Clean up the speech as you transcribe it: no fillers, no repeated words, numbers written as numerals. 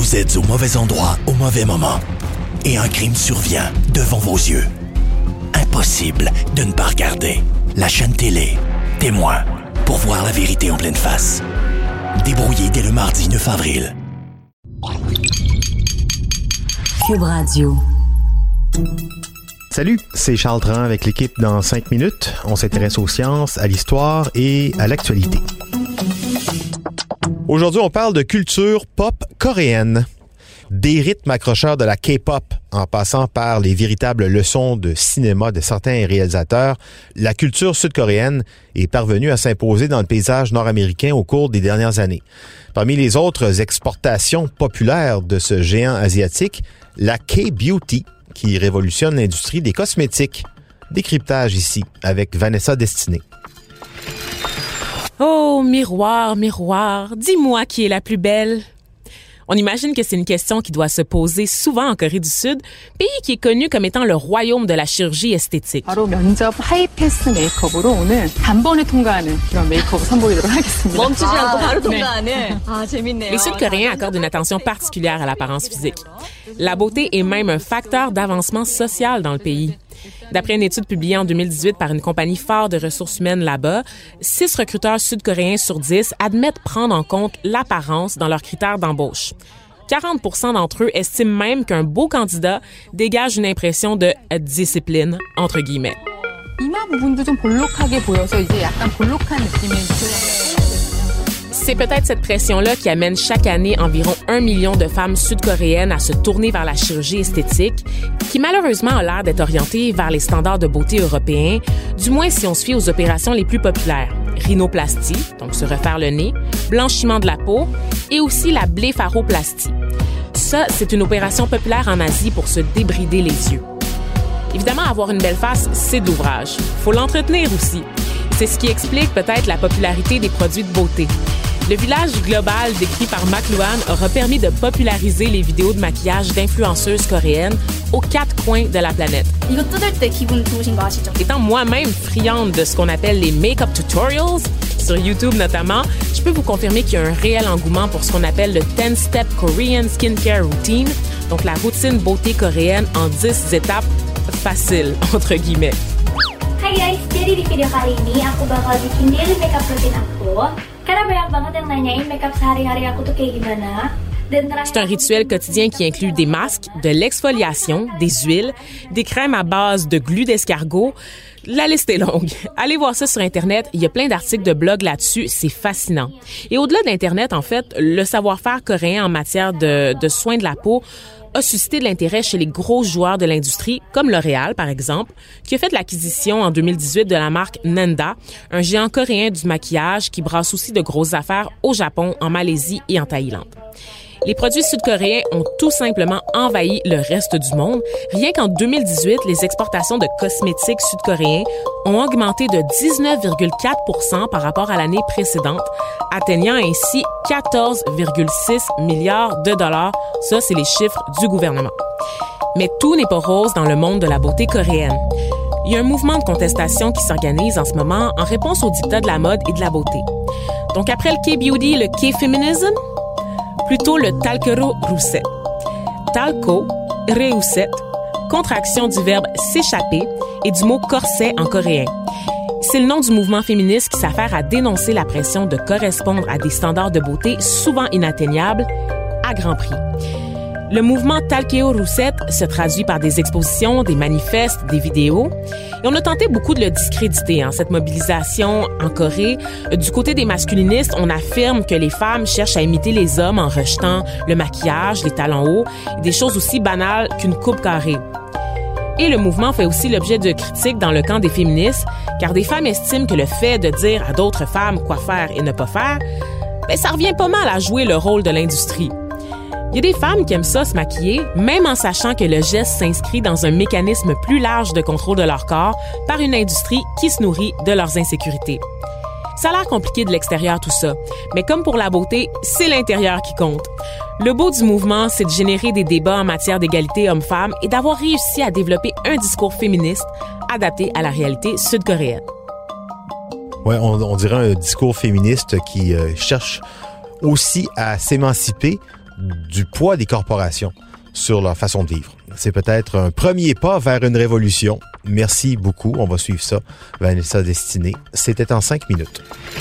Vous êtes au mauvais endroit au mauvais moment. Et un crime survient devant vos yeux. Impossible de ne pas regarder. La chaîne télé, Témoin, pour voir la vérité en pleine face. Débrouillé dès le mardi 9 avril. Cube Radio. Salut, c'est Charles Dran avec l'équipe dans 5 minutes. On s'intéresse aux sciences, à l'histoire et à l'actualité. Aujourd'hui, on parle de culture pop coréenne. Des rythmes accrocheurs de la K-pop, en passant par les véritables leçons de cinéma de certains réalisateurs, la culture sud-coréenne est parvenue à s'imposer dans le paysage nord-américain au cours des dernières années. Parmi les autres exportations populaires de ce géant asiatique, la K-beauty, qui révolutionne l'industrie des cosmétiques. Décryptage ici, avec Vanessa Destinée. Oh, miroir, miroir, dis-moi qui est la plus belle. On imagine que c'est une question qui doit se poser souvent en Corée du Sud, pays qui est connu comme étant le royaume de la chirurgie esthétique. 바로 면접 하이패스 메이크업으로 오늘 단번에 통과하는 그런 메이크업을 선보이도록 하겠습니다. 멈추지 않고 바로 통과하네. 아, 재밌네요. Les Sud-Coréens accordent une attention particulière à l'apparence physique. La beauté est même un facteur d'avancement social dans le pays. D'après une étude publiée en 2018 par une compagnie phare de ressources humaines là-bas, 6 recruteurs sud-coréens sur 10 admettent prendre en compte l'apparence dans leurs critères d'embauche. 40% d'entre eux estiment même qu'un beau candidat dégage une impression de « discipline », entre guillemets. 이마 부분도 좀 볼록하게 보여서 이제 약간 볼록한 느낌이 C'est peut-être cette pression-là qui amène chaque année environ 1 million de femmes sud-coréennes à se tourner vers la chirurgie esthétique, qui malheureusement a l'air d'être orientée vers les standards de beauté européens, du moins si on se fie aux opérations les plus populaires. Rhinoplastie, donc se refaire le nez, blanchiment de la peau, et aussi la blépharoplastie. Ça, c'est une opération populaire en Asie pour se débrider les yeux. Évidemment, avoir une belle face, c'est d'ouvrage. Faut l'entretenir aussi. C'est ce qui explique peut-être la popularité des produits de beauté. Le village global décrit par McLuhan aura permis de populariser les vidéos de maquillage d'influenceuses coréennes aux 4 coins de la planète. 이거 뜯을 때 기분 좋으신 거 아시죠? Étant moi-même friande de ce qu'on appelle les make-up tutorials, sur YouTube notamment, je peux vous confirmer qu'il y a un réel engouement pour ce qu'on appelle le 10-step Korean skincare routine, donc la routine beauté coréenne en 10 étapes faciles, entre guillemets. Hai guys, jadi di video kali ini aku bakal bikin daily makeup routine aku. Karena banyak banget yang nanyain makeup sehari-hari aku tuh kayak gimana. C'est un rituel quotidien qui inclut des masques, de l'exfoliation, des huiles, des crèmes à base de glu d'escargot. La liste est longue. Allez voir ça sur Internet. Il y a plein d'articles de blog là-dessus. C'est fascinant. Et au-delà d'Internet, en fait, le savoir-faire coréen en matière de soins de la peau a suscité de l'intérêt chez les gros joueurs de l'industrie, comme L'Oréal, par exemple, qui a fait l'acquisition en 2018 de la marque Nanda, un géant coréen du maquillage qui brasse aussi de grosses affaires au Japon, en Malaisie et en Thaïlande. Les produits sud-coréens ont tout simplement envahi le reste du monde. Rien qu'en 2018, les exportations de cosmétiques sud-coréens ont augmenté de 19,4% par rapport à l'année précédente, atteignant ainsi 14,6 milliards de dollars. Ça, c'est les chiffres du gouvernement. Mais tout n'est pas rose dans le monde de la beauté coréenne. Il y a un mouvement de contestation qui s'organise en ce moment en réponse aux dictats de la mode et de la beauté. Donc après le K-beauty, le K-feminism, plutôt le talkero ruset. Talco, reuset, contraction du verbe s'échapper et du mot corset en coréen. C'est le nom du mouvement féministe qui s'affaire à dénoncer la pression de correspondre à des standards de beauté souvent inatteignables à grand prix. Le mouvement Talkeo Ruset se traduit par des expositions, des manifestes, des vidéos. Et on a tenté beaucoup de le discréditer, cette mobilisation en Corée. Du côté des masculinistes, on affirme que les femmes cherchent à imiter les hommes en rejetant le maquillage, les talons hauts, et des choses aussi banales qu'une coupe carrée. Et le mouvement fait aussi l'objet de critiques dans le camp des féministes, car des femmes estiment que le fait de dire à d'autres femmes quoi faire et ne pas faire, ça revient pas mal à jouer le rôle de l'industrie. Il y a des femmes qui aiment ça se maquiller, même en sachant que le geste s'inscrit dans un mécanisme plus large de contrôle de leur corps par une industrie qui se nourrit de leurs insécurités. Ça a l'air compliqué de l'extérieur tout ça, mais comme pour la beauté, c'est l'intérieur qui compte. Le beau du mouvement, c'est de générer des débats en matière d'égalité homme-femme et d'avoir réussi à développer un discours féministe adapté à la réalité sud-coréenne. Ouais, on dirait un discours féministe qui cherche aussi à s'émanciper du poids des corporations sur leur façon de vivre. C'est peut-être un premier pas vers une révolution. Merci beaucoup. On va suivre ça. Vanessa Destinée. C'était en 5 minutes.